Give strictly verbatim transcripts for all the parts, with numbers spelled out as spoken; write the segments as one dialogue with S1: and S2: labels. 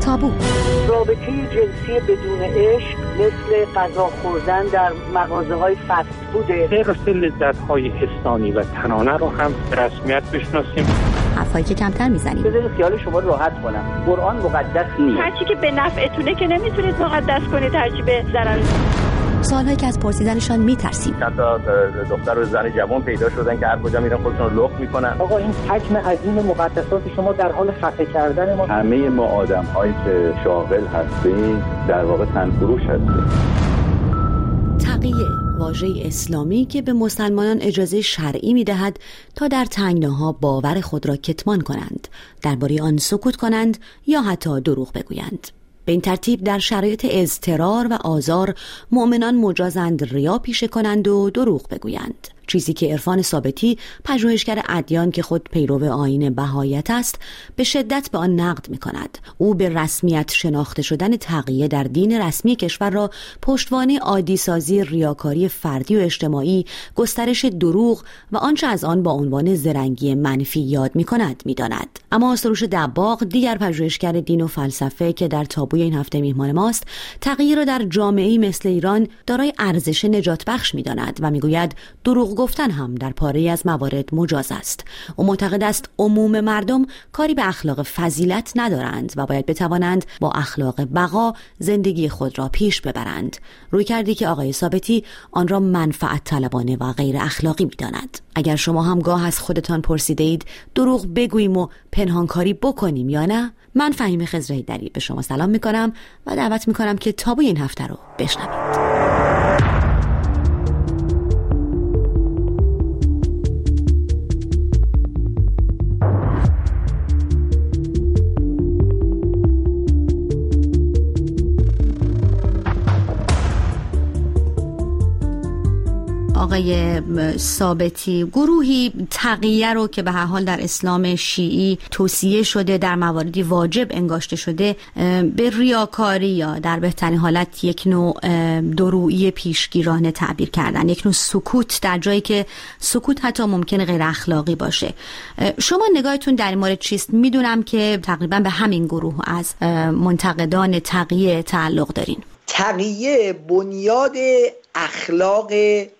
S1: تابو.
S2: رابطه جنسی بدون عشق مثل غذا خوردن در مغازه‌های فست فوده.
S3: غیر لذت‌های حسانی و تنانه رو هم به رسمیت بشناسیم.
S1: حرفایی که کمتر میزنیم.
S2: بذارید خیال شما راحت کنم. قرآن مقدس نیست.
S4: هرچی که به نفعتونه که نمیتونید مقدس کنید، هرچی به ضرر.
S1: سوالایی که از پرسیدنشان میترسیم.
S5: حتی دختر و زن جوان پیدا شدن که هر کجا میرن خودشون رو لخت میکنن.
S2: آقا این حجم عظیم مقدسات شما در حال خفه کردن ما.
S5: همه ما آدم‌هایی که شاغل هستیم در واقع تنفروش هستیم.
S1: تقیه، واژه اسلامی که به مسلمانان اجازه شرعی میدهد تا در تنگناها باور خود را کتمان کنند، درباره آن سکوت کنند یا حتی دروغ بگویند. به این ترتیب در شرایط اضطرار و آزار مؤمنان مجازند ریا پیشه کنند و دروغ بگویند، چیزی که عرفان ثابتی، پژوهشگر ادیان که خود پیرو آیین بهاییت است، به شدت به آن نقد می‌کند. او به رسمیت شناخته شدن تقیه در دین رسمی کشور را پشتوانه عادی سازی ریاکاری فردی و اجتماعی، گسترش دروغ و آنچه از آن با عنوان زرنگی منفی یاد می‌کند می‌داند. اما سروش دباغ، دیگر پژوهشگر دین و فلسفه که در تابوی این هفته میهمان ماست، تقیه را در جامعه‌ای مثل ایران دارای ارزش نجات بخش می‌داند و می‌گوید دروغ گفتن هم در پاره‌ای از موارد مجاز است. او معتقد است عموم مردم کاری به اخلاق فضیلت ندارند و باید بتوانند با اخلاق بقا زندگی خود را پیش ببرند. روی کردی که آقای ثابتی آن را منفعت طلبانه و غیر اخلاقی می‌داند. اگر شما هم گاه از خودتان پرسیده اید دروغ بگوییم و پنهانکاری بکنیم یا نه، من فهیم خضرهیدری به شما سلام می‌کنم و دعوت می‌کنم که تابوی این هفته رو بشنوید. آقای ثابتی، گروهی تقیه رو که به هر حال در اسلام شیعی توصیه شده، در مواردی واجب انگاشته شده، به ریاکاری یا در بهترین حالت یک نوع درویی پیشگیرانه تعبیر کردن، یک نوع سکوت در جایی که سکوت حتی ممکنه غیر اخلاقی باشه. شما نگاهتون در این مورد چیست؟ میدونم که تقریبا به همین گروه از منتقدان تقیه تعلق دارین.
S6: تقیه بنیاد اخلاق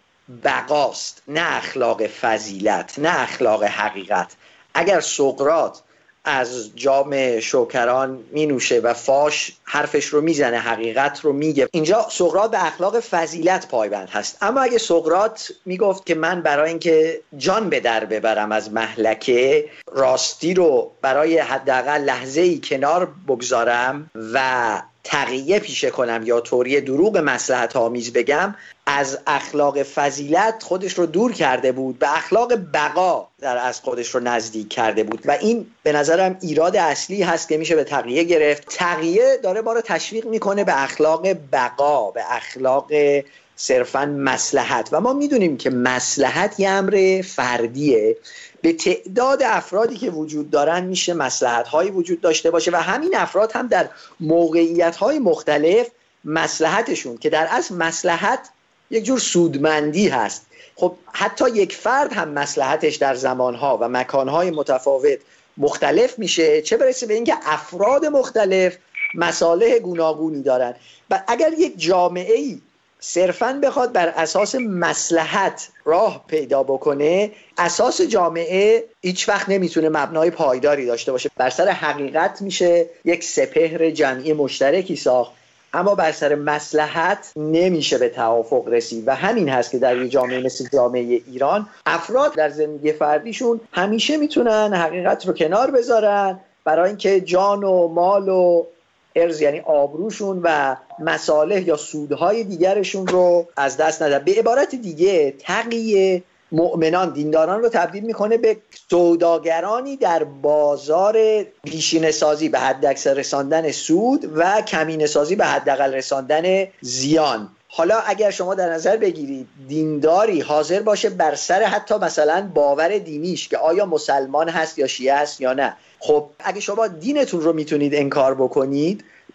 S6: بقاست، نه اخلاق فضیلت، نه اخلاق حقیقت. اگر سقراط از جام شوکران می نوشه و فاش حرفش رو میزنه، حقیقت رو میگه، اینجا سقراط به اخلاق فضیلت پایبند هست. اما اگه سقراط میگفت که من برای اینکه جان به در ببرم از مهلکه، راستی رو برای حداقل لحظه‌ای کنار بگذارم و تقیه پیشه کنم یا طوری دروغ مصلحت آمیز بگم، از اخلاق فضیلت خودش رو دور کرده بود، به اخلاق بقا در از خودش رو نزدیک کرده بود و این به نظرم ایراد اصلی هست که میشه به تقیه گرفت. تقیه داره ما رو تشویق میکنه به اخلاق بقا، به اخلاق صرفاً مصلحت و ما میدونیم که مصلحت یه امر فردیه. به تعداد افرادی که وجود دارن میشه مصلحت‌هایی وجود داشته باشه و همین افراد هم در موقعیت‌های مختلف مصلحتشون که در اصل مصلحت یک جور سودمندی هست، خب حتی یک فرد هم مصلحتش در زمانها و مکانهای متفاوت مختلف میشه، چه برسه به اینکه افراد مختلف مصالح گوناگونی دارن. و اگر یک جامعه‌ای صرفاً بخواد بر اساس مصلحت راه پیدا بکنه، اساس جامعه هیچ وقت نمیتونه مبنای پایداری داشته باشه. بر سر حقیقت میشه یک سپهر جمعی مشترکی ساخت، اما بر سر مصلحت نمیشه به توافق رسید و همین هست که در یک جامعه مثل جامعه ایران افراد در زندگی فردیشون همیشه میتونن حقیقت رو کنار بذارن برای اینکه جان و مال و ارز، یعنی آبروشون و مصالح یا سودهای دیگرشون رو از دست ندن. به عبارت دیگه تقیه مؤمنان، دینداران رو تبدیل میکنه به سوداگرانی در بازار بیشینه سازی به حد اکثر رساندن سود و کمینه سازی به حداقل رساندن زیان. حالا اگر شما در نظر بگیرید دینداری حاضر باشه بر سر حتی مثلا باور دینیش که آیا مسلمان هست یا شیعه هست یا نه، خب اگه شما دینتون رو میتونید انکار بکنید، پس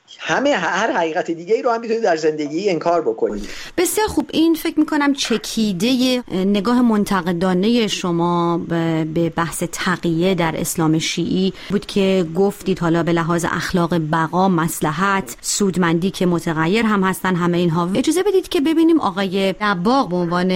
S6: همه هر حقیقت دیگه ای رو هم میتونید در زندگی انکار بکنید.
S1: بسیار خوب. این فکر میکنم چکیده نگاه منتقدانه شما به بحث تقیه در اسلام شیعی بود که گفتید حالا به لحاظ اخلاق بقا، مصلحت، سودمندی که متغیر هم هستن همه اینها. اجازه بدید که ببینیم آقای دباغ به عنوان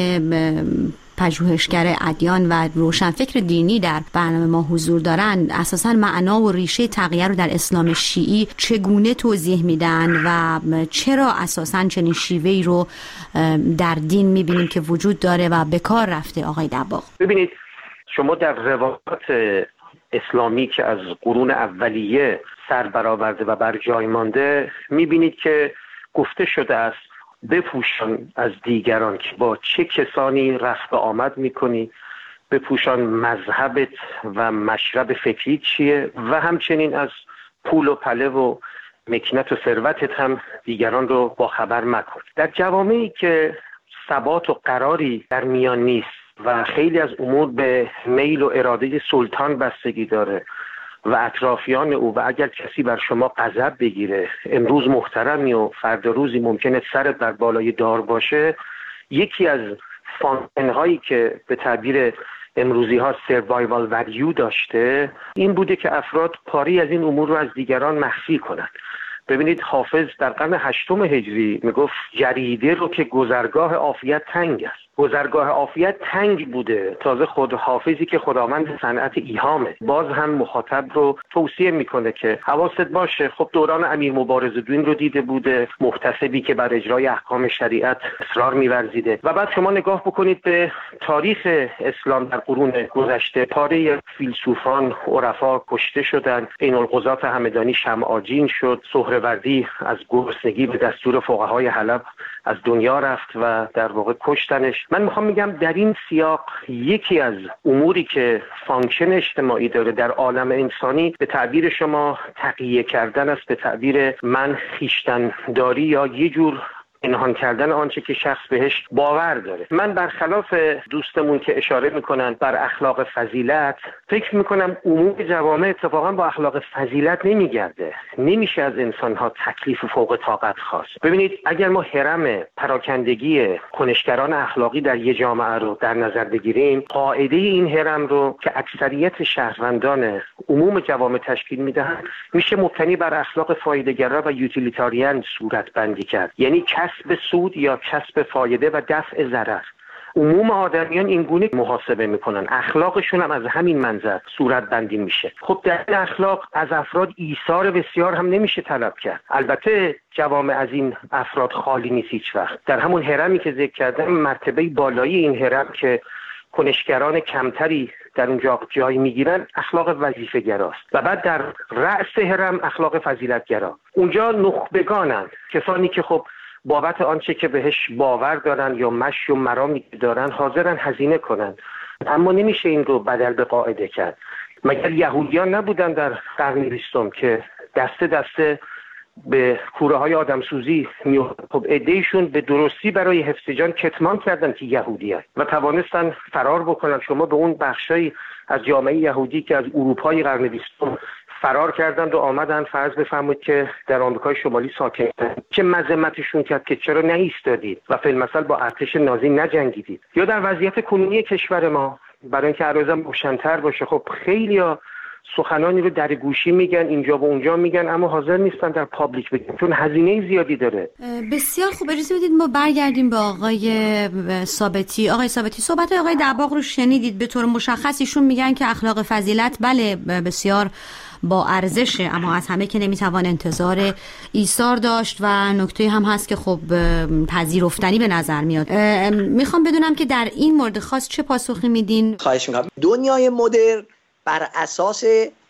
S1: پژوهشگر ادیان و روشنفکر دینی در برنامه ما حضور دارند، اساساً معنا و ریشه تقیه رو در اسلام شیعی چگونه توضیح میدن و چرا اساساً چنین شیوهی رو در دین میبینیم که وجود داره و به کار رفته. آقای دباغ،
S3: ببینید شما در روایات اسلامی که از قرون اولیه سر برآورده و بر جای مانده میبینید که گفته شده است بپوشان از دیگران که با چه کسانی رفت و آمد میکنی، بپوشان مذهبت و مشرب فکری چیه و همچنین از پول و پله و مکنت و ثروتت هم دیگران رو با خبر مکن. در جوامعی که ثبات و قراری در میان نیست و خیلی از امور به میل و اراده سلطان بستگی داره و اطرافیان او و اگر کسی بر شما غضب بگیره، امروز محترمی و فردا روزی ممکنه سرت بر بالای دار باشه، یکی از فانکشن‌هایی که به تعبیر امروزی ها سروایوال ولیو داشته این بوده که افراد پاری از این امور رو از دیگران مخفی کنند. ببینید حافظ در قرن هشتم هجری میگفت جریده رو که گذرگاه عافیت تنگ است. گذرگاه عافیت تنگ بوده. تازه خود حافظی که خداوند صنعت ایهامه باز هم مخاطب رو توصیه میکنه که حواست باشه. خب دوران امیر مبارزالدین رو دیده بوده، محتسبی که بر اجرای احکام شریعت اصرار می‌ورزیده. و بعد شما نگاه بکنید به تاریخ اسلام در قرون گذشته، پاره فیلسوفان عرفا کشته شدند. عین القضات همدانی شمع‌آجین شد، سهروردی از گرسنگی به دستور فقهای حلب از دنیا رفت و در واقع کشتنش. من میخوام میگم در این سیاق یکی از اموری که فانکشن اجتماعی داره در عالم انسانی به تعبیر شما تقیه کردن است، به تعبیر من خویشتن داری یا یه جور پنهان کردن آنچه که شخص بهش باور داره. من برخلاف دوستمون که اشاره میکنن بر اخلاق فضیلت، فکر میکنم عموم جوامع اتفاقا با اخلاق فضیلت نمیگرده. نمیشه از انسانها تکلیف فوق طاقت خواست. ببینید اگر ما هرم پراکندگی کنشگران اخلاقی در یه جامعه رو در نظر بگیریم، قاعده این هرم رو که اکثریت شهروندان عموم جوامع تشکیل میدهند میشه مبتنی بر اخلاق فایده‌گرا و یوتیلیتاریان صورت بندی کرد. یعنی کسب سود یا کسب فایده و دفع ضرر. عموم آدمیان این گونه محاسبه میکنن، اخلاقشون هم از همین منظر صورت بندی میشه. خب در این اخلاق از افراد ایثار بسیار هم نمیشه طلب کرد. البته جوامع از این افراد خالی نیست هیچ وقت. در همون هرمی که ذکر کردم، مرتبه بالایی این هرم که کنشگران کمتری در اونجا جای میگیرن اخلاق وظیفه گراست و بعد در رأس هرم اخلاق فضیلت گرا. اونجا نخبگانن، کسانی که خب بابت آنچه که بهش باور دارن یا مشی و مرامی دارن حاضرن هزینه کنن. اما نمیشه این رو بدل به قاعده کرد. مگر یهودیان نبودن در قرن بیستم که دسته دسته به کوره های آدمسوزی می خب عده‌ایشون به درستی برای حفظ جان کتمان کردن که یهودیان و توانستن فرار بکنن. شما به اون بخشایی از جامعه یهودی که از اروپای قرن بیستم فرار کردند و آمدند، فرض بفرمایید که در آمریکای شمالی ساکن بودند، چه مذمتشون کرد که چرا نایستادید و فی المثل با ارتش نازی نجنگیدید. یا در وضعیت کنونی کشور ما، برای اینکه عرضم روشن‌تر باشه، خب خیلی‌ها سخنانی رو در گوشی میگن، اینجا و اونجا میگن، اما حاضر نیستن در پابلیک بگن چون هزینه زیادی داره.
S1: بسیار خوب. اجازه بدید ما برگردیم به آقای ثابتی. آقای ثابتی، صحبت آقای دباغ رو شنیدید. به طور مشخص ایشون میگن که اخلاق فضیلت بله بسیار با ارزشه، اما از همه که نمیتوان انتظار ایثار داشت و نکته هم هست که خب پذیرفتنی به نظر میاد. میخوام بدونم که در این مورد خاص چه پاسخی میدین؟
S6: خواهش میکنم. دنیای مدرن بر اساس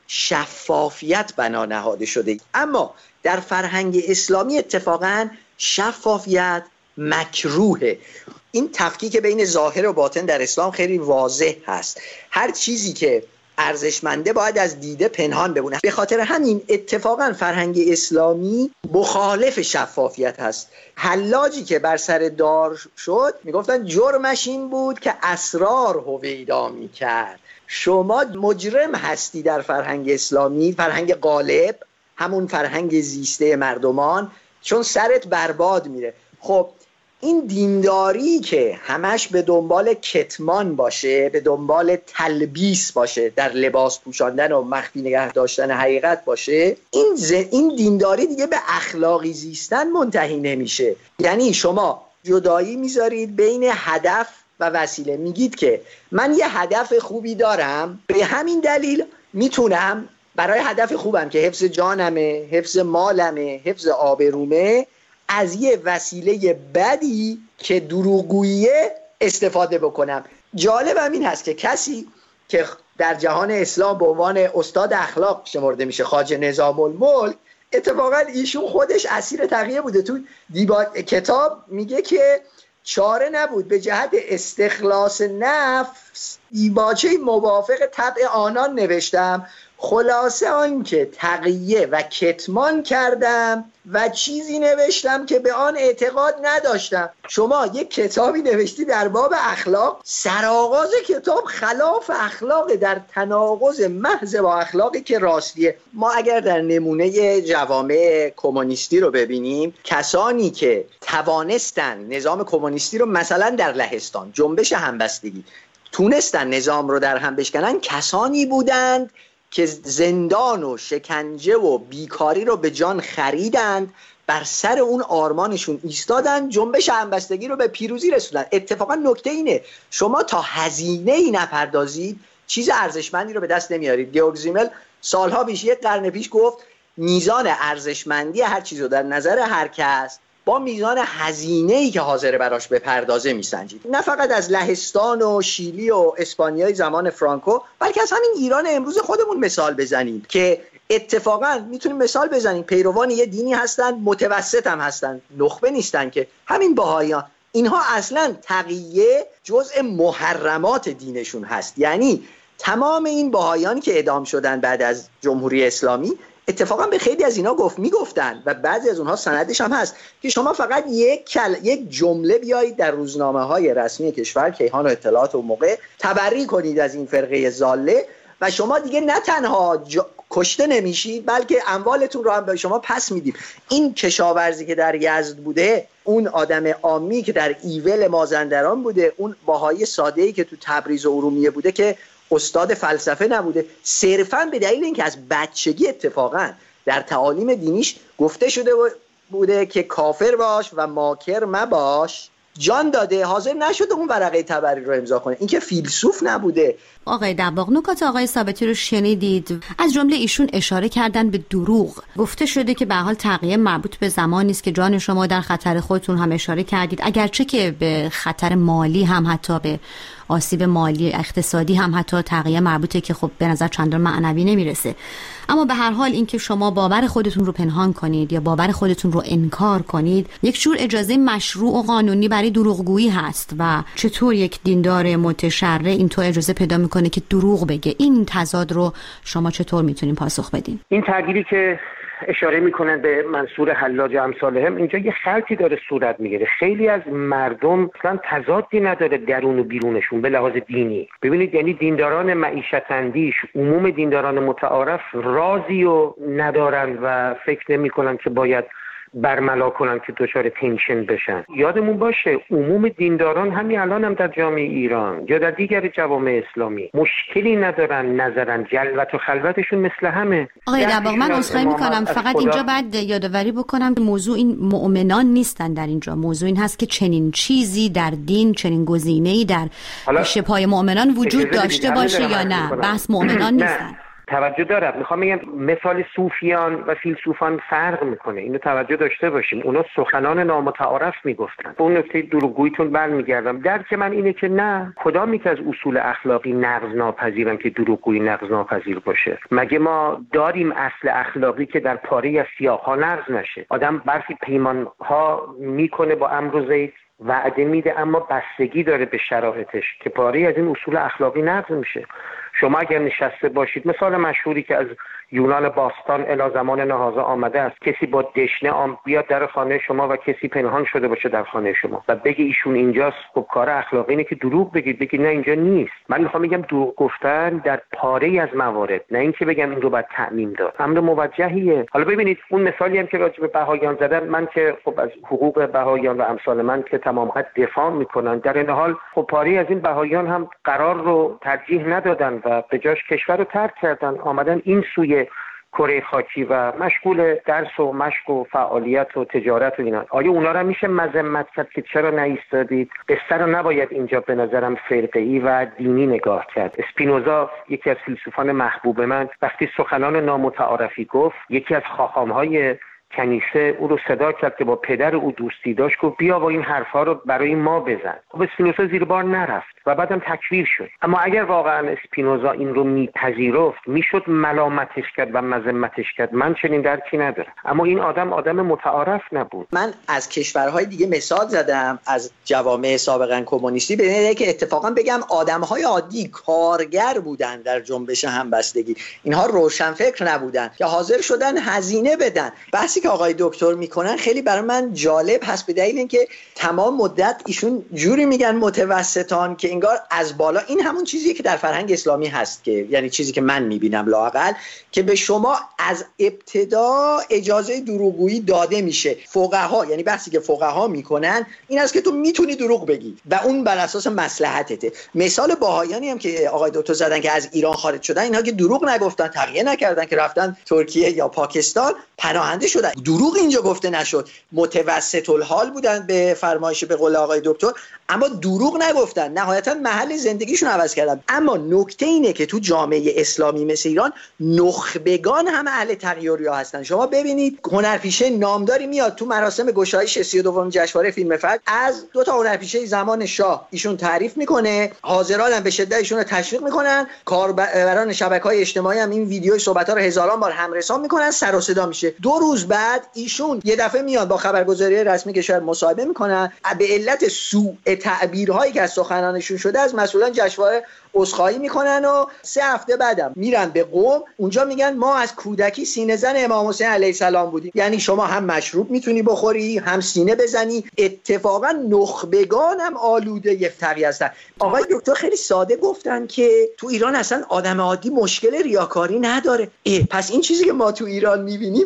S6: شفافیت بنا نهاده شده، اما در فرهنگ اسلامی اتفاقا شفافیت مکروهه. این تفکیک بین ظاهر و باطن در اسلام خیلی واضح هست. هر چیزی که ارزشمنده باید از دیده پنهان بمونه. به خاطر همین اتفاقا فرهنگ اسلامی مخالف شفافیت هست. حلاجی که بر سر دار شد میگفتن جرمش این بود که اسرار هویدا میکرد. شما مجرم هستی در فرهنگ اسلامی، فرهنگ غالب، همون فرهنگ زیسته مردمان، چون سرت برباد میره. خب این دینداری که همش به دنبال کتمان باشه، به دنبال تلبیس باشه، در لباس پوشاندن و مخفی نگه داشتن حقیقت باشه، این ز... این دینداری دیگه به اخلاقی زیستن منتهی نمیشه. یعنی شما جدایی میذارید بین هدف و وسیله، میگید که من یه هدف خوبی دارم، به همین دلیل میتونم برای هدف خوبم که حفظ جانمه، حفظ مالمه، حفظ آبرومه، از یه وسیله بدی که دروغگوییه استفاده بکنم. جالبم این هست که کسی که در جهان اسلام به عنوان استاد اخلاق شمرده میشه، خواجه نظام الملک، اتفاقا ایشون خودش اسیر تقیه بوده. تو دیبا... کتاب میگه که چاره نبود به جهت استخلاص نفس دیباچه موافق طبع آنان نوشتم، خلاصه آن که تقیه و کتمان کردم و چیزی نوشتم که به آن اعتقاد نداشتم. شما یک کتابی نوشتی در باب اخلاق، سرآغاز کتاب خلاف اخلاق، در تناقض محض با اخلاقی که راستیه. ما اگر در نمونه جوامع کمونیستی رو ببینیم، کسانی که توانستن نظام کمونیستی رو مثلا در لهستان جنبش همبستگی تونستن نظام رو در هم بشکنن، کسانی بودند که زندان و شکنجه و بیکاری رو به جان خریدند، بر سر اون آرمانشون ایستادن، جنبش همبستگی رو به پیروزی رسوندن. اتفاقا نکته اینه شما تا هزینه ای نپردازید چیز ارزشمندی رو به دست نمیارید. گیورگ زیمل سالها پیش، یک قرن پیش گفت میزان ارزشمندی هر چیز رو در نظر هر کس با میزان هزینه‌ای که حاضر براش بپردازه میسنجید. نه فقط از لهستان و شیلی و اسپانیای زمان فرانکو، بلکه از همین ایران امروز خودمون مثال بزنید که اتفاقا میتونیم مثال بزنیم پیروان یه دینی هستن، متوسط هم هستن، نخبه نیستن، که همین بهائیان، اینها اصلا تقیه جزء محرمات دینشون هست. یعنی تمام این بهائیانی که اعدام شدن بعد از جمهوری اسلامی اتفاقا به خیلی از اینا گفت میگفتن و بعضی از اونها سندش هم هست که شما فقط یک کل... یک جمله بیایید در روزنامه‌های رسمی کشور، کیهان و اطلاعات و موقع، تبری کنید از این فرقه ضاله و شما دیگه نه تنها ج... کشته نمیشید، بلکه اموالتون رو هم به شما پس میدیم. این کشاورزی که در یزد بوده، اون آدم عامی که در ایول مازندران بوده، اون باهای ساده‌ای که تو تبریز و ارومیه بوده که استاد فلسفه نبوده، صرفاً به دلیل اینکه از بچگی اتفاقاً در تعالیم دینیش گفته شده بوده که کافر باش و ماکر مباش، جان داده، حاضر نشده اون ورقه تبری رو امضا کنه. این که فیلسوف نبوده.
S1: آقای دباغ، نکات آقای ثابتی رو شنیدید. از جمله ایشون اشاره کردن به دروغ. گفته شده که به حال تقیه مربوط به زمانی است که جان شما در خطر، خودتون هم اشاره کردید، اگرچه که به خطر مالی هم، حتی به آسیب مالی اقتصادی هم حتی تقیه مربوطه که خب به نظر چندان معنوی نمیرسه. اما به هر حال اینکه شما باور خودتون رو پنهان کنید یا باور خودتون رو انکار کنید یک جور اجازه مشروع و قانونی برای دروغگویی هست و چطور یک دیندار متشرع اینطور اجازه پیدا میکنه که دروغ بگه؟ این تضاد رو شما چطور میتونین پاسخ بدین؟
S3: این تغییری که اشاره میکنن به منصور حلاج و امثالهم، اینجا یه خلطی داره صورت میگیره. خیلی از مردم اصلا تضادی نداره درون و بیرونشون به لحاظ دینی. ببینید، یعنی دینداران معیشت اندیش، عموم دینداران متعارف رازی رو ندارن و فکر نمیکنن که باید برملا کنن که دچار تنشن بشن. یادمون باشه عموم دینداران همین الان هم در جامعه ایران یا در دیگر جوامع اسلامی مشکلی ندارن، نظرن، جلوت و خلوتشون مثل همه.
S1: آقای دباغ، من عذرخواهی میکنم، فقط اینجا بعد یادآوری بکنم موضوع این مؤمنان نیستن. در اینجا موضوع این هست که چنین چیزی در دین، چنین گزینه‌ای در شبهای مؤمنان وجود داشته باشه یا نه. بحث مؤمنان نیستن.
S3: توجه دارم، میخوام بگم مثال صوفیان و فیلسوفان فرق میکنه، اینو توجه داشته باشیم. اونا سخنان نامتعارف میگفتن. به اون نکته دروغگوییتون برمیگردم. درک من اینه که نه، کدامی که از اصول اخلاقی نقض ناپذیرن که دروغگویی نقض ناپذیر باشه؟ مگه ما داریم اصل اخلاقی که در پاره از سیاق‌ها نقض نشه؟ آدم برخی پیمان‌ها میکنه با امر و زید، وعده میده، اما بستگی داره به شرایطش که پاره از این اصول اخلاقی نقض میشه. شما اگر نشسته باشید، مثال مشهوری که از یونان باستان الی زمان نهضا آمده است، کسی با دشنه آم بیاد در خانه شما و کسی پنهان شده باشه در خانه شما و بگه ایشون اینجاست، خب کار اخلاقی اینه که دروغ بگید، بگید نه اینجا نیست. من میخوام بگم دروغ گفتن در پاره از موارد، نه اینکه بگم این رو باید تعمیم داد، امر موجهیه. حالا ببینید اون مثالی هم که راجع به بهاییان زدن، من که خب از حقوق بهاییان و امثال من که تمام قد دفاع میکنن، در این حال خب پاره از این بهاییان هم قرار رو ترجیح ندادن و به جاش کشور رو ترک کردن، آمدن این سوی کره خاکی و مشغول درس و مشق و فعالیت و تجارت و اینا. آیا اونا رو میشه مذمت کرد که چرا نایستادید؟ قصه رو نباید اینجا به نظرم فرقه‌ای و دینی نگاه کرد. اسپینوزا یکی از فیلسوفان محبوب من وقتی سخنان نامتعارفی گفت، یکی از خاخام‌های کنیسه او رو صدا کرد که با پدر او دوستی داشت، گفت بیا و این حرفا رو برای ما بزن. خب اسپینوزا زیر بار نرفت و بعدم تکفیر شد. اما اگر واقعا اسپینوزا این رو میپذیرفت، میشد ملامتش کرد و مذمتش کرد. من چنین درکی ندارم. اما این آدم آدم متعارف نبود.
S6: من از کشورهای دیگه مثال زدم، از جوامع سابقا کمونیستی، به که اتفاقا بگم آدمهای عادی کارگر بودن در جنبش همبستگی. اینها روشنفکر نبودن که حاضر شدن هزینه بدن. بحثی که آقای دکتر میکنن خیلی برای من جالب هست، به دلیل اینکه تمام مدت ایشون جوری میگن متوسطان که انگار از بالا، این همون چیزیه که در فرهنگ اسلامی هست، که یعنی چیزی که من میبینم لااقل، که به شما از ابتدا اجازه دروغگویی داده میشه. فقها، یعنی بحثی که فقها میکنن این است که تو میتونی دروغ بگی و اون بر اساس مصلحتته. مثال باهایانی هم که آقای دکتر زدن که از ایران خارج شدن، اینها که دروغ نگفتن، تقیه نکردن، که رفتن ترکیه یا پاکستان پناهنده شدن، دروغ اینجا گفته نشد، متوسط الحال بودن به فرمایش به قول آقای دکتر، اما دروغ نگفتن، نهایتا محل زندگیشون عوض کردن. اما نکته اینه که تو جامعه اسلامی مثل ایران نخبگان هم اهل تغییریا هستن. شما ببینید هنرپیشه نامداری میاد تو مراسم گشایش سی و دومین جشنواره فیلم فجر، از دو تا هنرپیشه زمان شاه ایشون تعریف میکنه، حاضران هم به شدت ایشون رو تشویق میکنن، کاربران شبکه‌های اجتماعی هم این ویدیوی صحبت‌ها رو هزاران بار همرسان میکنن، سر و صدا میشه. دو روز بعد ایشون یه دفعه میاد با خبرگزاری رسمی کشور مصاحبه میکنن، به علت سوء تعبیرهایی که از سخنانشون شده از مسئولان جشنواره عذرخواهی میکنن و سه هفته بعدم میرن به قم، اونجا میگن ما از کودکی سینه زن امام حسین علیه السلام بودیم. یعنی شما هم مشروب میتونی بخوری، هم سینه بزنی. اتفاقا نخبگان هم آلوده تقیه هستن. آقای دکتر خیلی ساده گفتن که تو ایران اصلا آدم عادی مشکل ریاکاری نداره. پس این چیزی که ما تو ایران میبینیم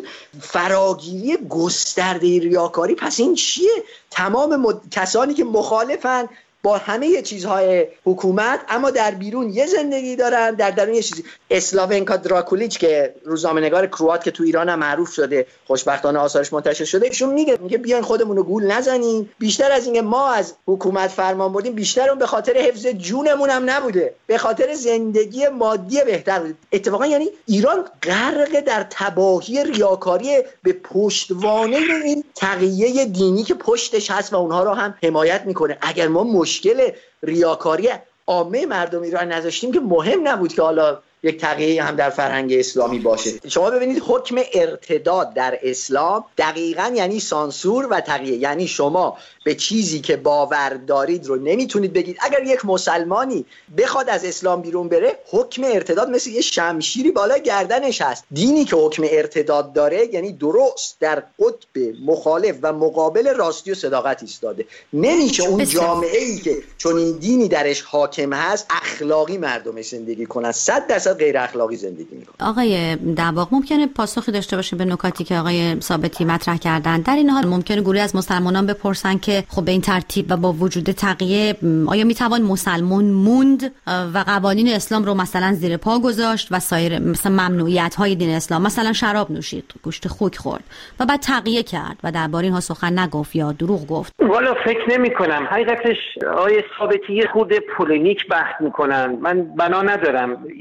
S6: فراگیری گسترده ریاکاری، پس این چیه؟ تمام مد... کسانی که مخالفن با همه چیزهای حکومت اما در بیرون یه زندگی دارن، در درون یه چیزی. اسلاونکا دراکولیچ که روزنامه‌نگار کروات که تو ایران هم معروف شده، خوشبختانه آثارش منتشر شده، ایشون میگه میگه بیاین خودمون رو گول نزنیم، بیشتر از اینکه ما از حکومت فرمان بردیم، بیشتر اون به خاطر حفظ جونمون هم نبوده، به خاطر زندگی مادی بهتر بود. اتفاقا یعنی ایران غرق در تباهی ریاکاری به پشتوانه این تقیه دینی که پشتش هست و اونها رو هم حمایت میکنه. اگر ما مشکل ریاکاری عامه مردم ایران نذاشتیم که مهم نبود که حالا یک تقیه هم در فرهنگ اسلامی باشه. شما ببینید حکم ارتداد در اسلام دقیقاً یعنی سانسور و تقیه، یعنی شما به چیزی که باور دارید رو نمیتونید بگید. اگر یک مسلمانی بخواد از اسلام بیرون بره، حکم ارتداد مثل یه شمشیری بالای گردنش هست. دینی که حکم ارتداد داره یعنی درست در قطب مخالف و مقابل راستی و صداقت ایستاده. نمیشه اون جامعه‌ای که چون این دینی درش حاکم هست اخلاقی مردمش زندگی کنن، صد درصد غیر اخلاقی زندگی میکنن.
S1: آقای دباغ ممکنه پاسخی داشته باشه به نکاتی که آقای ثابتی مطرح کردن؟ در این حال ممکنه گروهی از مسلمانان بپرسن که خب به این ترتیب و با وجود تقیه آیا میتوان مسلمان موند و قوانین اسلام رو مثلا زیر پا گذاشت و سایر مثلا ممنوعیت های دین اسلام، مثلا شراب نوشید، گوشت خوک خورد و بعد تقیه کرد و درباره اینها سخن نگفت یا دروغ گفت؟
S3: والا فکر نمی کنم. حقیقتش آقای ثابتی خود پولینیک بحث میکنن، من بنا ندارم وارد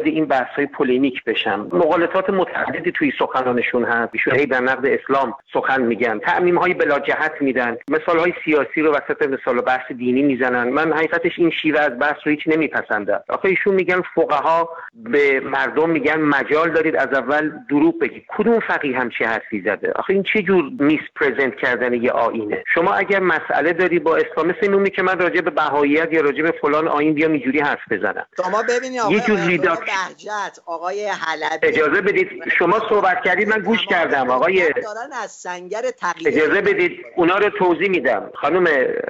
S3: این بحث‌های پلیمیک بشم. مغالطات متعددی توی سخنانشون هست. ایشون هی در نقد اسلام سخن میگن، تعمیم‌های بلا جهت میدن، مثال‌های سیاسی رو وسط مثال بحث دینی میزنن. من حقیقتش این شیوه از بحث رو هیچ نمیپسندم. آخه ایشون میگن فقها به مردم میگن مجال دارید از اول دروغ بگید. کدوم فقیه همچین حرفی زده؟ آخه این چه جور میس پرزنت کردن یه آیینه؟ شما اگر مسئله داری با اسلام، مثل اینه که من راجع به بهاییت یا راجع به فلان آیین بیام اینجوری حرف بزنم.
S6: شما ببینید آقای بهجت، آقای حلبی،
S3: اجازه بدید شما صحبت کردید من گوش کردم. آقای
S6: دارن از سنگر تغییر،
S3: اجازه بدید اونا رو توضیح میدم. خانم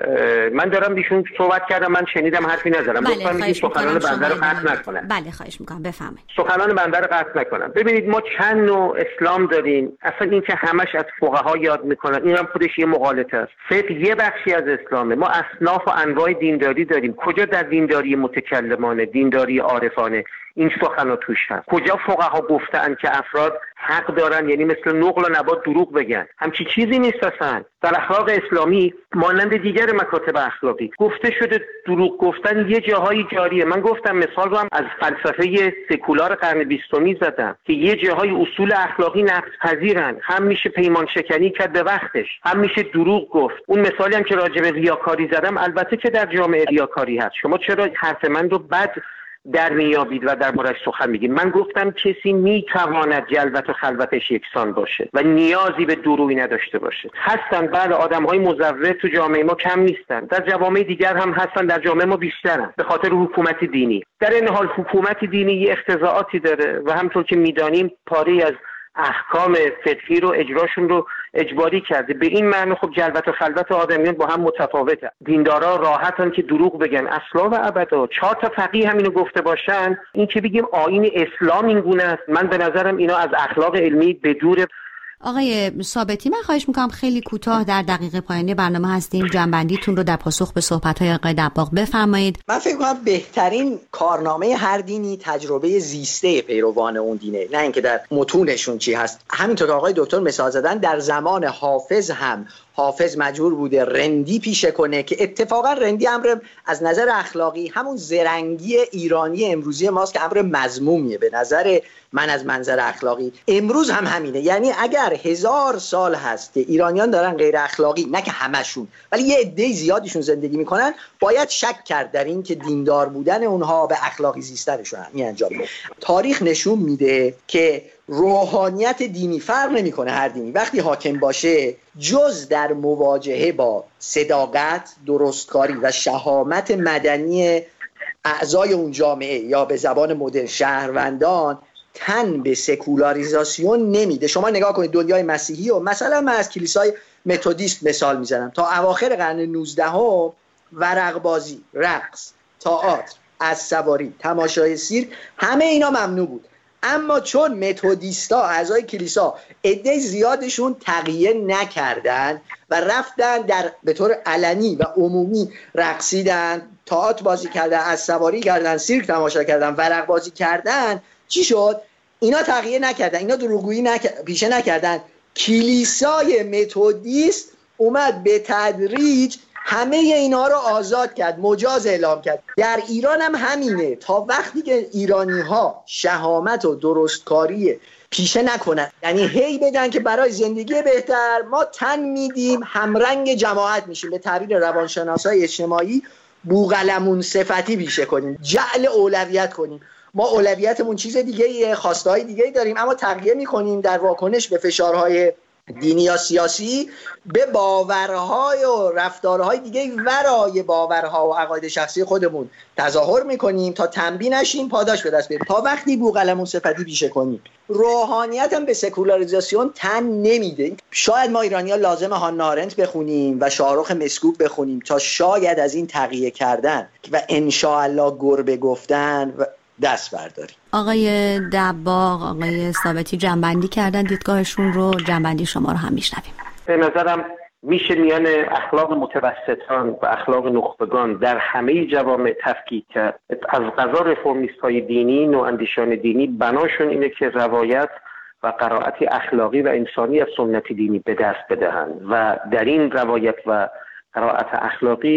S3: من دارم بیشون صحبت کردم، من شنیدم حرفی نزدم.
S1: لطفاً
S3: این سخنان بنده رو قطع نکنن.
S1: بله خواهش میکنم بفرمایید.
S3: سخنان بنده رو قطع نکنن. ببینید ما چند نوع اسلام داریم. اصلا این که همش از فقها یاد میکنن این هم خودش یه مغالطه است. فقه یه بخشی از اسلامه. ما اصناف و انواع دینداری داریم. کجا در دینداری متکلمانه، دینداری عارفانه این سخن‌ها توش هست؟ کجا فقها گفتن که افراد حق دارن، یعنی مثل نقل و نبات دروغ بگن؟ همچی چیزی نیست اصلا. در اخلاق اسلامی مانند دیگر مکاتب اخلاقی گفته شده دروغ گفتن یه جاهایی جاریه. من گفتم مثال رو هم از فلسفه سکولار قرن بیستمی زدم که یه جاهای اصول اخلاقی نقض پذیرن. هم میشه پیمان شکنی کرد به وقتش، هم میشه دروغ گفت. اون مثالی هم که راجع به ریاکاری زدم، البته که در جامعه ریاکاری هست. شما چرا حرف من رو بد در میابید و در موردش سخن میگید؟ من گفتم کسی میتواند جلوت و خلوتش یکسان باشه و نیازی به دروغی نداشته باشه. هستن بله آدم‌های مزور تو جامعه ما کم نیستن، در جوامع دیگر هم هستن، در جامعه ما بیشترن به خاطر حکومت دینی. در این حال حکومت دینی یه اختزاعاتی داره و همونطور که میدانیم پاره از احکام فقهی رو اجراشون رو اجباری کرده. به این معنی خب جلوت و خلوت آدمیان با هم متفاوته. دیندارا راحتن که دروغ بگن اصلا و ابدا. چهار تا فقیه همینو گفته باشن، این که بگیم آیین اسلام این گونه است، من به نظرم اینا از اخلاق علمی به دور.
S1: آقای ثابتی من خواهش میکنم خیلی کوتاه در دقیقه پایانی برنامه هستیم جنبندیتون رو در پاسخ به صحبت‌های آقای دباغ بفرمایید.
S6: من فکر می‌کنم بهترین کارنامه هر دینی تجربه زیسته پیروان اون دینه، نه اینکه در متونشون چی هست. همینطور که آقای دکتر مثال زدن، در زمان حافظ هم حافظ مجبور بوده رندی پیشه کنه که اتفاقا رندی امر از نظر اخلاقی همون زرنگی ایرانی امروزی ماست که امر مذمومیه به نظر من از منظر اخلاقی. امروز هم همینه. یعنی اگر هزار سال هست که ایرانیان دارن غیر اخلاقی، نه که همشون ولی یه عده زیادیشون زندگی میکنن، باید شک کرد در این که دیندار بودن اونها به اخلاقی زیستنشون می انجام. تاریخ نشون میده که روحانیت دینی فرق نمیکنه، هر دینی وقتی حاکم باشه جز در مواجهه با صداقت، درستکاری و شهامت مدنی اعضای اون جامعه یا به زبان مدرن شهروندان تن به سکولاریزاسیون نمیده. شما نگاه کنید دنیای مسیحی و مثلا من از کلیسای متودیست مثال میزنم، تا اواخر قرن نوزدهم ورق بازی، رقص، تئاتر، اسب‌سواری، تماشای سیرک همه اینا ممنوع بود. اما چون متودیستا اعضای کلیسا عده زیادشون تقیه نکردن و رفتن در به طور علنی و عمومی رقصیدن، تئاتر بازی کردن، اسب‌سواری کردن، سیرک تماشا کردن، ورق بازی کردن، چی شد؟ اینا تقیه نکردن، اینا دروغگویی نک... پیشه نکردن. کلیسای متودیست اومد به تدریج همه اینا رو آزاد کرد، مجاز اعلام کرد. در ایران هم همینه. تا وقتی که ایرانی ها شهامت و درستکاری پیشه نکنن، یعنی هی بگن که برای زندگی بهتر ما تن میدیم همرنگ جماعت میشیم، به تعبیر روانشناسای اجتماعی بوقلمون صفتی پیشه کنیم، جعل اولویت کنیم. ما اولویتمون چیز دیگه ایه، خواستهای دیگه داریم، اما تغییر میکنیم در واکنش به فشارهای دینی یا سیاسی به باورهای و رفتارهای دیگه ورای باورها و عقاید شخصی خودمون تظاهر میکنیم تا تنبیه نشیم، پاداش به دست بیاریم. تا وقتی بوقلمون صفتی پیشه کنیم، روحانیت هم به سکولاریزاسیون تن نمیده. شاید ما ایرانی‌ها لازم هانا آرنت بخونیم و شاهرخ مسکوب بخونیم تا شاید از این تقیه کردن و انشاءالله گربه گفتن و دست برداریم.
S1: آقای دباغ، آقای ثابتی جنبندی کردن دیدگاهشون رو، جنبندی شما رو هم میشنویم.
S3: به نظرم میشه میان اخلاق متوسطان و اخلاق نخبگان در همه جوامع تفکیک کرد. از قضا رفرمیست های دینی، نواندیشان دینی بناشون اینه که روایت و قرائت اخلاقی و انسانی از سنت دینی به دست بدهند و در این روایت و قرائت اخلاقی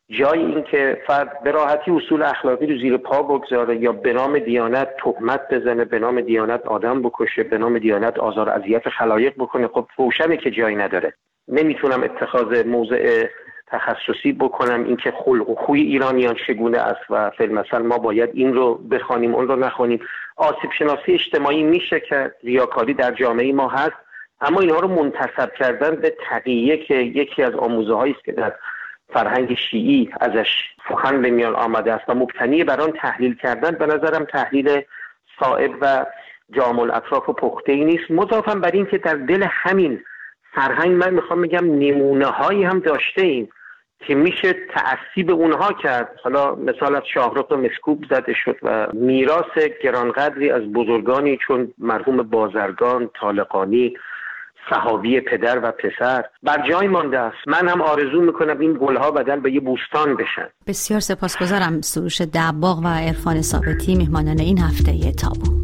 S3: جای این که فرد به راحتی اصول اخلاقی رو زیر پا بگذاره یا به نام دیانت تهمت بزنه، به نام دیانت آدم بکشه، به نام دیانت آزار و اذیت خلایق بکنه، خب روشنه که جایی نداره. نمیتونم اتخاذ موضع تخصصی بکنم اینکه خلق و خوی ایرانیان چگونه است و فی‌المثل ما باید این رو بخوانیم اون رو نخوانیم. آسیب شناسی اجتماعی میشه که ریاکاری در جامعه ما هست، اما اینها رو منتسب کردن به تقیه که یکی از آموزه‌هایی است که در فرهنگ شیعی ازش سخن به میان آمده است و مبتنی بر آن تحلیل کردن به نظرم تحلیل صائب و جامع الاطراف و پخته‌ای نیست. مضافاً بر این که در دل همین فرهنگ من میخوام بگم نمونه هایی هم داشته ایم که میشه تأسی به اونها کرد. حالا مثال از شاهرخ مسکوب زده شد و میراث گرانقدری از بزرگانی چون مرحوم بازرگان، طالقانی، صحابی پدر و پسر بر جای مانده است. من هم آرزو میکنم این گلها بدل به یه بوستان بشن.
S1: بسیار سپاسگزارم. سروش دباغ و عرفان ثابتی مهمانان این هفته تابو.